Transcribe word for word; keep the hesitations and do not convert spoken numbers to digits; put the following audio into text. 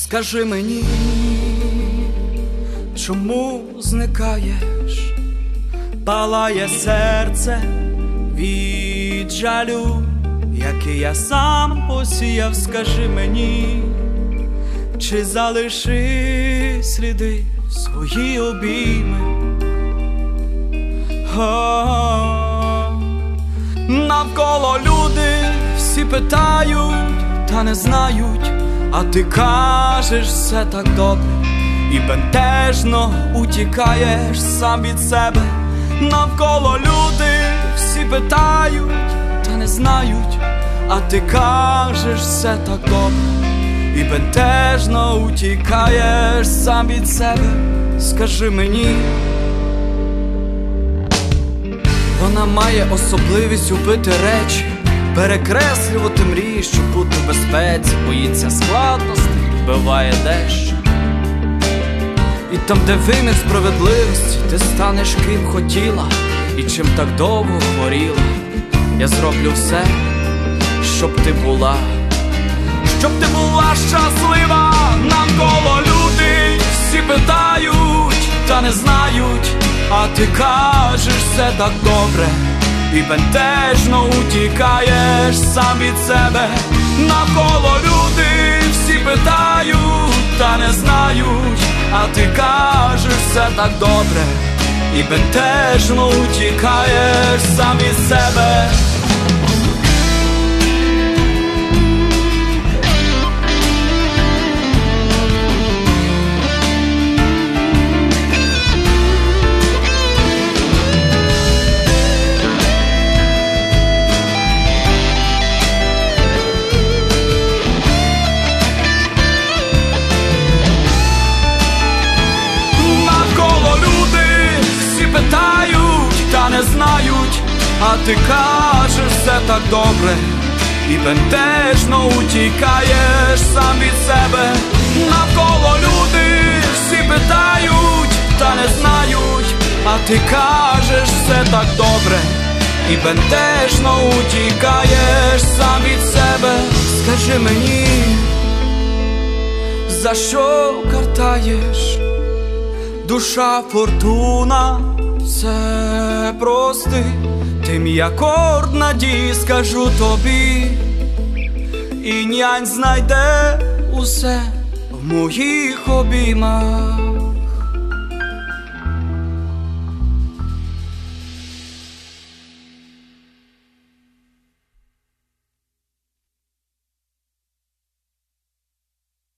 Скажи мені, чому зникаєш? Палає серце від жалю, який я сам посіяв. Скажи мені, чи залиши сліди свої обійми? О, навколо люди всі питають, та не знають, а ти кажеш все так добре, і бентежно утікаєш сам від себе. Навколо люди всі питають, та не знають, а ти кажеш все так добре, і бентежно утікаєш сам від себе. Скажи мені, вона має особливість убити речі, перекреслювати мрії, щоб бути в безпеці, боїться складностей, вбиває дещо. І там, де вимір справедливості, ти станеш ким хотіла і чим так довго хворіла. Я зроблю все, щоб ти була, щоб ти була щаслива. Навколо люди всі питають, та не знають, а ти кажеш все так добре, і бентежно утікаєш сам від себе. Навколо люди всі питають, та не знають, а ти кажеш все так добре, і бентежно утікаєш сам від себе. Не знають, а ти кажеш все так добре, і бентежно утікаєш сам від себе. Навколо люди всі питають, та не знають, а ти кажеш все так добре, і бентежно утікаєш сам від себе. Скажи мені, за що картаєш? Душа фортуна це прости, ти мій акорд надії, скажу тобі, і нянь знайде усе в моїх обіймах.